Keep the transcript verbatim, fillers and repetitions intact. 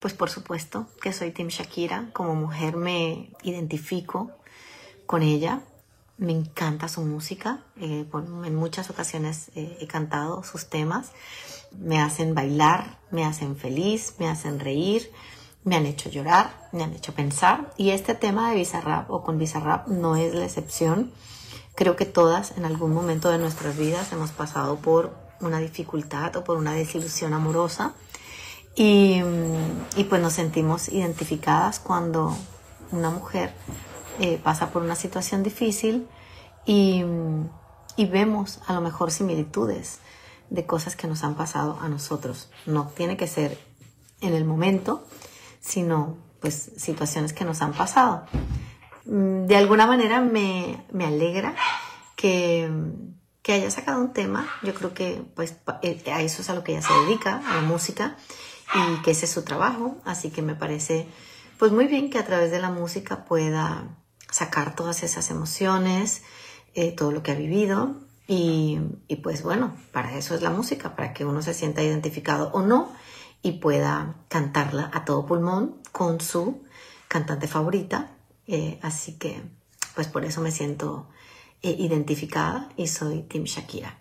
Pues por supuesto que soy Team Shakira. Como mujer me identifico con ella. Me encanta su música. Eh, bueno, en muchas ocasiones eh, he cantado sus temas. Me hacen bailar, me hacen feliz, me hacen reír, me han hecho llorar, me han hecho pensar. Y este tema de Bizarrap o con Bizarrap no es la excepción. Creo que todas en algún momento de nuestras vidas hemos pasado por una dificultad o por una desilusión amorosa. Y, y pues nos sentimos identificadas cuando una mujer eh, pasa por una situación difícil y, y vemos a lo mejor similitudes de cosas que nos han pasado a nosotros. No tiene que ser en el momento, sino pues situaciones que nos han pasado. De alguna manera me, me alegra que, que haya sacado un tema. Yo creo que pues a eso es a lo que ella se dedica, a la música, y que ese es su trabajo. Así que me parece pues muy bien que a través de la música pueda sacar todas esas emociones, eh, todo lo que ha vivido. Y, y pues bueno, para eso es la música, para que uno se sienta identificado o no y pueda cantarla a todo pulmón con su cantante favorita. Eh, así que pues por eso me siento eh, identificada y soy Team Shakira.